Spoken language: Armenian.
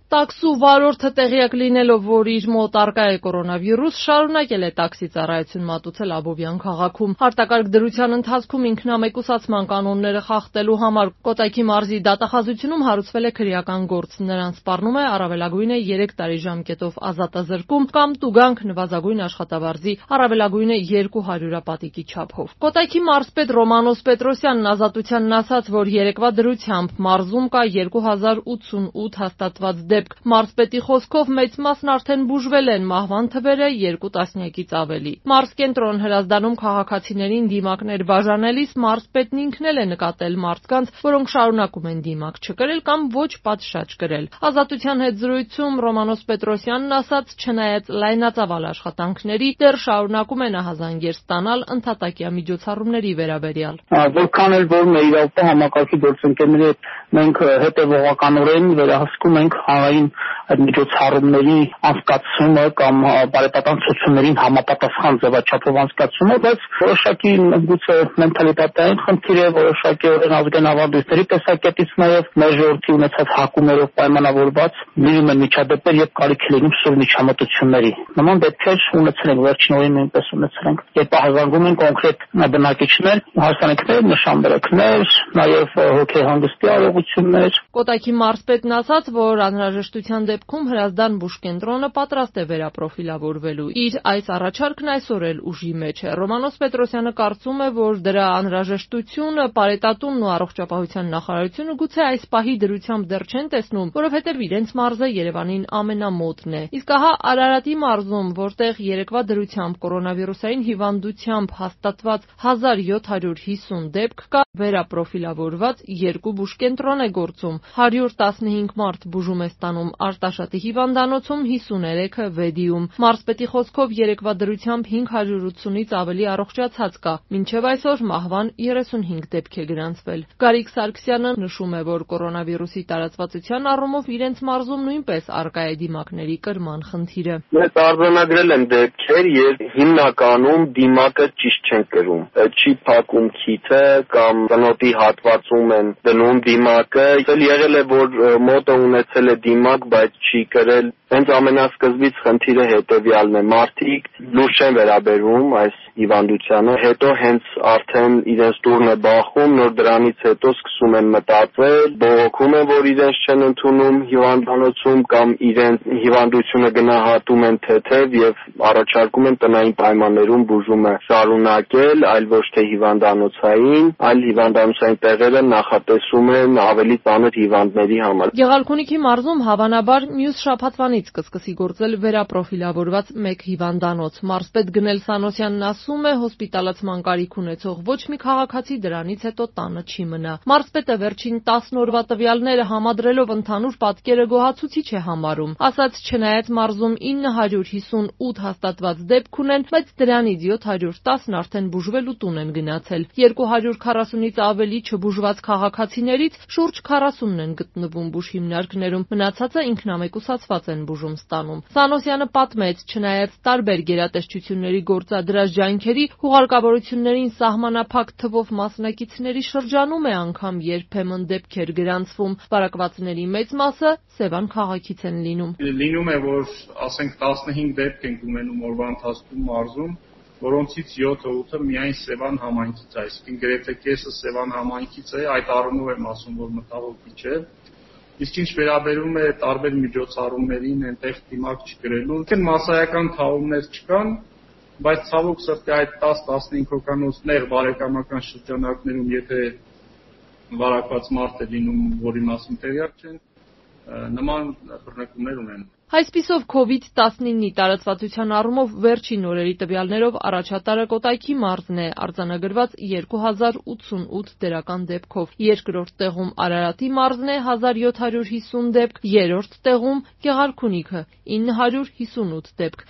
Տաքսու վարորդը տեղյակ լինելով, որ իր մոտ առկա է կորոնավիրուս, շարունակել է տաքսի ծառայություն մատուցել Աբովյան քաղաքում։ Արտակարգ դրության ընթացքում ինքնամեկուսացման կանոնները խախտելու համար Կոտայքի մարզի դատախազությունում հարուցվել է քրեական գործ։ Նրան սպառնում է առավելագույնը 3 տարի ժամկետով ազատազրկում կամ տուգանք նվազագույն աշխատավարձի առավելագույնը 200 պատիկի չափով։ Կոտայքի մարզպետ Ռոմանոս Պետրոսյանն ազատությանն ասաց, որ երեկվա դրությամբ մարզում կա 2088 հաստատված դեպք։ Մարզպետի խոսքով մեծ մասն արդեն բուժվել են, մահվան թվերը 2 տասնյակից ավելի։ Մարզ կենտրոն Հրազդանում քաղաքացիներին դիմակներ բաժանելիս մարզպետն ինքն էլ է նկատել մարդկանց, որոնք շարունակում են դիմակ չկրել կամ ոչ պատշաճ կրել։ Ազատության հետ զրույցում Ռոմանոս Պետրոսյանն ասաց, չնայած լայնածավալ աշխատանքների, դեռ շարունակում են ահազանգեր ստանալ ընդհատակյա միջոցառումների վերաբերյալ։ Որքան էլ որ մեր իրավապահ համակարգի գործընկերների հետ մենք հետևողականորեն վերահսկում ենք հանրային այդ միջոցառումների անցկացումը կամ բարեպատան ցուցումներին համապատասխան ձևաչափով անցկացումը, բայց որոշակի գուցե մենթալիտետային խնդիր է, որոշակի ազգային ավանդույթների տեսակետից նաև մեր ժողովրդի ունեցած հակումներով պայմանավորված լինում են միջադեպեր, երբ կարիք է լինում սուր միջամտությունների։ Նման դեպքեր ունեցել ենք, վերջին օրերին նույնպես ունեցել ենք, երբ ահազանգում են կոնկրետ բնակիչներ, հարսանիքներ, նշանբերակներ, նաև հոգեհանգստի արարողություններ։ Կոտայքի մարզպետն ասաց, որ անհրաժեշտության դեպքում Հրազդան բուժկենտրոնը պատրաստ է վերապրոֆիլավորվելու։ Իր այս առաջարկն այսօր էլ ուժի մեջ է։ Ռոմանոս Պետրոսյանը կարծում է, որ դրա անհրաժեշտությունը Պարետատունն ու առողջապահության նախարարությունը գուցե այս պահի դրությամբ դեռ չեն տեսնում, որովհետև իրենց մարզը Երևանին ամենամոտն է։ Իսկ ահա Արարատի մարզում, որտեղ երեկվա դրությամբ կորոնավիրուսային հիվանդությամբ հաստատված 1750 դեպք կա, վերապրոֆիլավորված 2 բուժկենտրոն է գործում։ 115 մարդ բուժում է ստանում Արտաշատի հիվանդանոցում, 53-ը Վեդիում։ Մարզպետի խոսքով երեկվա դրությամբ 580-ից ավելի առողջացած կա։ Մինչև այսօր մահվան 35 դեպք է գրանցվել։ Գարիկ Սարգսյանը նշում է, որ կորոնավիրուսի տարածվածության առումով իրենց մարզում նույնպես առկա է դիմակների կրման խնդիրը։ Մեծ արձանագրել են դեպքեր, երբ հիմնականում դիմակը ճիշտ չեն կրում։ Չի փակում քիթը կամ ծնոտի հատվածում են դնում դիմակը։ Եղել է, որ մոտը ունեցել է դիմակ, բայց չի կրել։ Հենց ամենասկզբից խնդիրը հետևյալն է. մարդիկ լուրջ չեն վերաբերվում այս հիվանդությանը, հետո հենց արդեն իրենց տուրն է բախում, նոր դրանից հետո սկսում են մտածել, բողոքում են, որ իրենց չեն ընդունում հիվանդանոցում կամ իրենց հիվանդությունը գնահատում են թեթև եւ առաջարկում են տնային պայմաններում բուժումը շարունակել, այլ ոչ թե հիվանդանոցային, այլ հիվանդանոցային տեղերը նախատեսում են ավելի ծանր հիվանդների համար։ Գեղարքունիքի մարզում հավանաբար մյուս շաբաթվանից կսկսի գործել վերապրոֆիլավորված մեկ հիվանդանոց։ Մարզպետ Գնել Սանոսյանն ասում է, հոսպիտալացման կարիք ունեցող ոչ մի քաղաքացի դրանից հետո տանը չի մնա։ Մարզպետը վերջին 10 օրվա տվյալները համադրելով ընդհանուր պատկերը գոհացուցիչ է համարում։ Ասաց, չնայած մարզում 958 հաստատված դեպք ունեն, բայց դրանից 710-ն արդեն բուժվել ու տուն են գնացել։ 240-ից ավելի չբուժված քաղաքացիներից շուրջ 40-ն են գտնվում բուժհիմնարկներում, մնացածը ինքնամեկուսացված են բուժում ստանում։ Սանոսյանը պատմեց, չնայած տարբեր գերատեսչությունների գործադրած ջանքերի, հուղարկավորություններին սահմանափակ թվով մասնակիցների շրջանում է անգամ երբեմն դեպքեր գրանցվում։ Վարակվածների մեծ մասը Սևան քաղաքից են լինում։ Լինում է, որ ասենք 15 դեպք ենք ունենում օրվա ընթացքում մարզում, որոնցից 7-8-ը միայն Սևան համայնքից է, այսինքն գրեթե կեսը Սևան համայնքից է, այդ առումով եմ ասում, որ մտահոգիչ է։ Իսկ ինչ վերաբերում է տարբեր միջոցառումներին, այնտեղ դիմակ չկրելուն, մասսայական թաղումներ չկան, բայց ցավոք սրտի այդ 10-15 հոգանոցներ բարեկամական շրջանակներում, եթե վարակված մարդ է լինում, որի մասին տեղյակ չեն, նման բռնկումներ ունեն։ Այսպիսով COVID-19-ի տարածվածության առումով վերջին օրերի տվյալներով առաջատարը Կոտայքի մարզն է, արձանագրված 2088 դրական դեպքով։ Երկրորդ տեղում Արարատի մարզն է 1750 դեպք, երրորդ տեղում Գեղարքունիքը 958 դեպք։